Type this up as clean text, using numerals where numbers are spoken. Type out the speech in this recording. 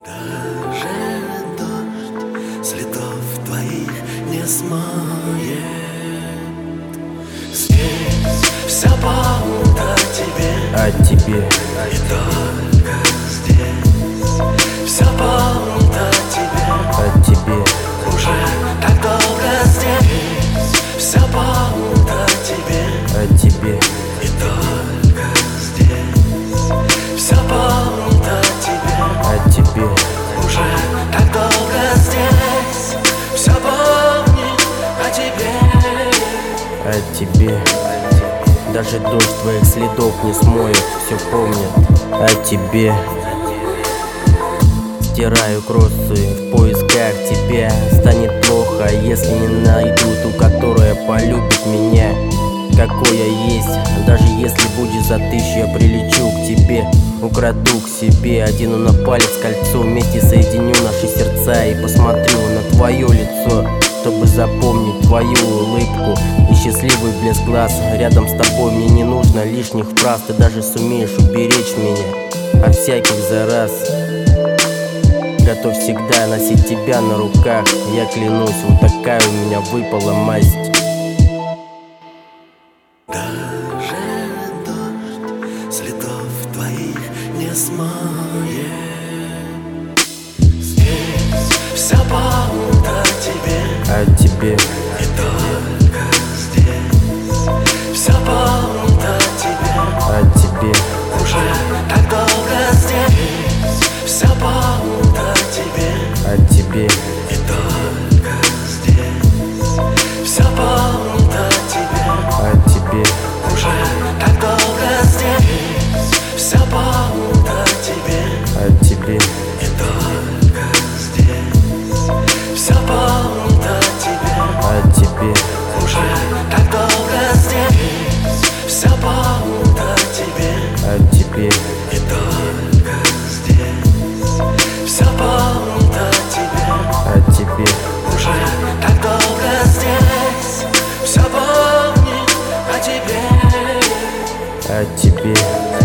Даже дождь следов твоих не смоет. Здесь все будто тебе, а тебе, и только здесь все будто тебе, а тебе, уже так долго здесь все будто тебе, а тебе, и только здесь все будто тебе, а тебе, уже так долго здесь все помнит о тебе. а тебе. Даже дождь твоих следов не смоет, все помнят о тебе. Стираю кроссы в поисках тебя. Станет плохо, если не найду ту, которая полюбит меня, какой я есть. Даже если будешь за 1000, я прилечу к тебе, украду к себе, одену на палец кольцо, вместе соединю наши сердца и посмотрю на твое лицо, чтобы запомнить твою улыбку и счастливый блеск глаз. Рядом с тобой мне не нужно лишних фраз. Ты даже сумеешь уберечь меня от всяких зараз. Готов всегда носить тебя на руках. Я клянусь, вот такая у меня выпала масть. Даже дождь следов твоих не смоет. Здесь все будто тебе, А тебе, и только здесь все будто тебе, а тебе, уже так долго здесь все будто тебе, а тебе, и только здесь все будто тебе, а тебе, уже так долго здесь все будто тебе, а тебе, и только здесь все будто тебе, а тебе, уже так долго здесь все будто тебе, а тебе, и только здесь все будто тебе, а тебе, уже так долго здесь все помнит о тебе. а тебе.